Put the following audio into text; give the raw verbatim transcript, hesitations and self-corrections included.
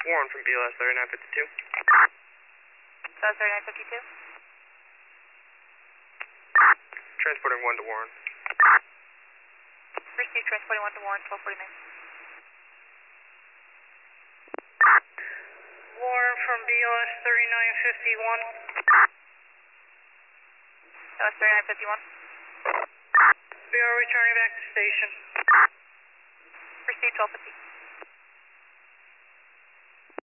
Warren from B L S thirty-nine fifty-two. B L S thirty-nine fifty-two. Transporting one to Warren. Received, transporting one to Warren, twelve forty-nine. Warren from B L S thirty-nine fifty-one. B L S thirty-nine fifty-one. We are returning back to station. Received, twelve fifty.